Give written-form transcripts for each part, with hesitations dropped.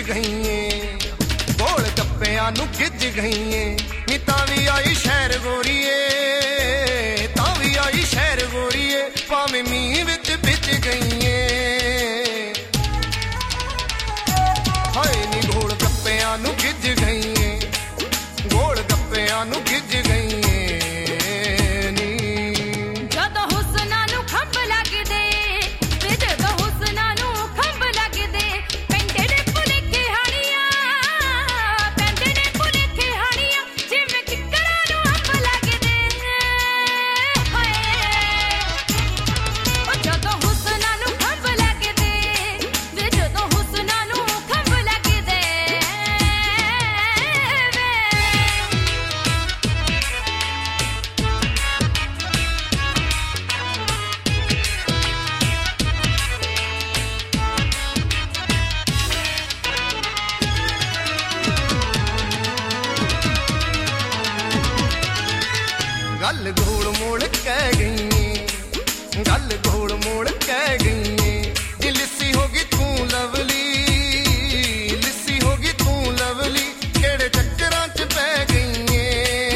ਗਈਏ ਗੋਲ ਗੱਪਿਆਂ ਨੂੰ ਗਿੱਜ ਗਈਏ ਨੀ ਤਾਂ ਵੀ ਆਈ ਸ਼ਹਿਰ ਗੋਰੀਏ ਤਾਂ ਵੀ ਆਈ ਸ਼ਹਿਰ ਗੋਰੀਏ ਭਾਵੇਂ ਮੀਂਹ ਵਿੱਚ ਭਿੱਜ ਗਈਏ ਹਾਏ ਨੀ ਗੋਲ ਗੱਪਿਆਂ ਨੂੰ ਗਿੱਜ ਗਈਏ ਗੋਲ ਗੱਪਿਆਂ ਨੂੰ ਗਿੱਜ ਗਈਏ ਗੱਲ ਗੋਲ ਮੋੜ ਕਹਿ ਗਈਏ ਗੱਲ ਗੋਲ ਮੋੜ ਕਹਿ ਗਈਏ ਜੀ ਲਿੱਸੀ ਹੋ ਗਈ ਤੂੰ ਲਵਲੀ ਲਿੱਸੀ ਹੋ ਗਈ ਤੂੰ ਲਵਲੀ ਕਿਹੜੇ ਚੱਕਰਾਂ 'ਚ ਪੈ ਗਈਏ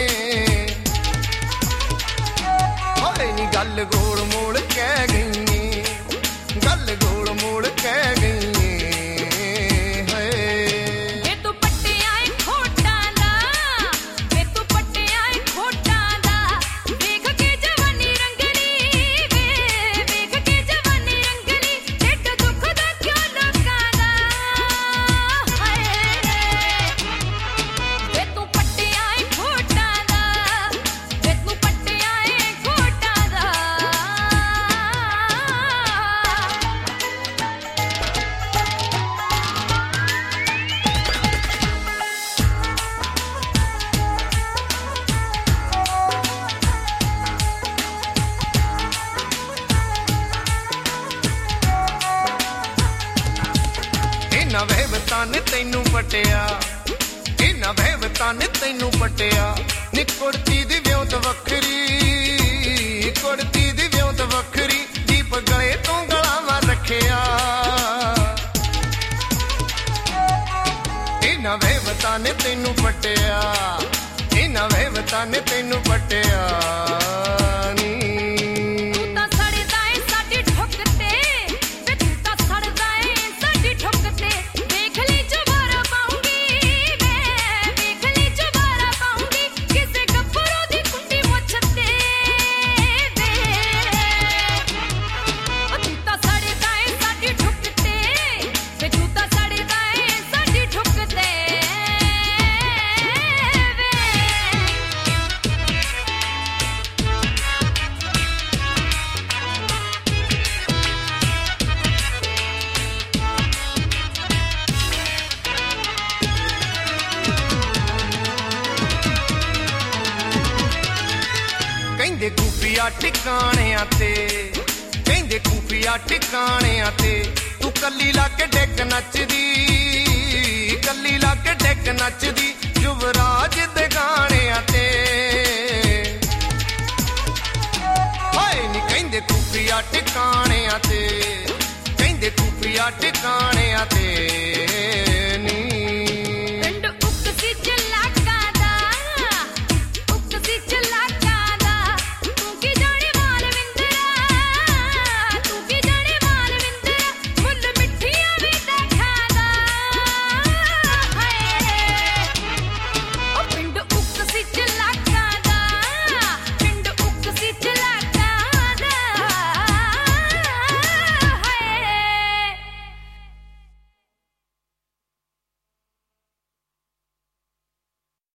ਹਾਏ ਨੀ ਗੱਲ ਗੋਲ ਮੋੜ ਕਹਿ ਗਈਏ ਗੱਲ ਗੋਲ ਮੋੜ ਕਹਿ ਗਈਏ ਇਹਨਾਂ ਵਹਿਬਤਾਂ ਨੇ ਤੈਨੂੰ ਪਟਿਆ ਇਹਨਾਂ ਵਹਿਬਤਾਂ ਨੇ ਤੈਨੂੰ ਪਟਿਆ ਨੀ ਕੁੜਤੀ ਦੀ ਵਿਉਂਤ ਵੱਖਰੀ ਕੁੜਤੀ ਦੀ ਵਿਉਂਤ ਵੱਖਰੀ ਦੀਪ ਗਲੇ ਤੋਂ ਗਲਾਵਾਂ ਰੱਖਿਆ ਇਹਨਾਂ ਵਹਿਬਤਾਂ ਨੇ ਤੈਨੂੰ ਪਟਿਆ ਇਹਨਾਂ ਵਹਿਬਤਾਂ ਨੇ ਤੈਨੂੰ ਪਟਿਆ ਨੀ ਕਹਿੰਦੇ ਖੂਫੀਆ ਟਿਕਾਣਿਆਂ ਤੇ ਕਹਿੰਦੇ ਖੂਫੀਆ ਟਿਕਾਣਿਆਂ ਤੇ ਤੂੰ ਕੱਲੀ ਲਾ ਕੇ ਡਿੱਗ ਨੱਚਦੀ ਕੱਲੀ ਲਾ ਕੇ ਡਿੱਗ ਨੱਚਦੀ ਯੁਵਰਾਜ ਦੇ ਗਾਣਿਆਂ ਤੇ ਹਾਏ ਨੀ ਕਹਿੰਦੇ ਖੂਫੀਆ ਟਿਕਾਣਿਆਂ ਤੇ ਕਹਿੰਦੇ ਖੂਫੀਆ ਟਿਕਾਣਿਆਂ ਤੇ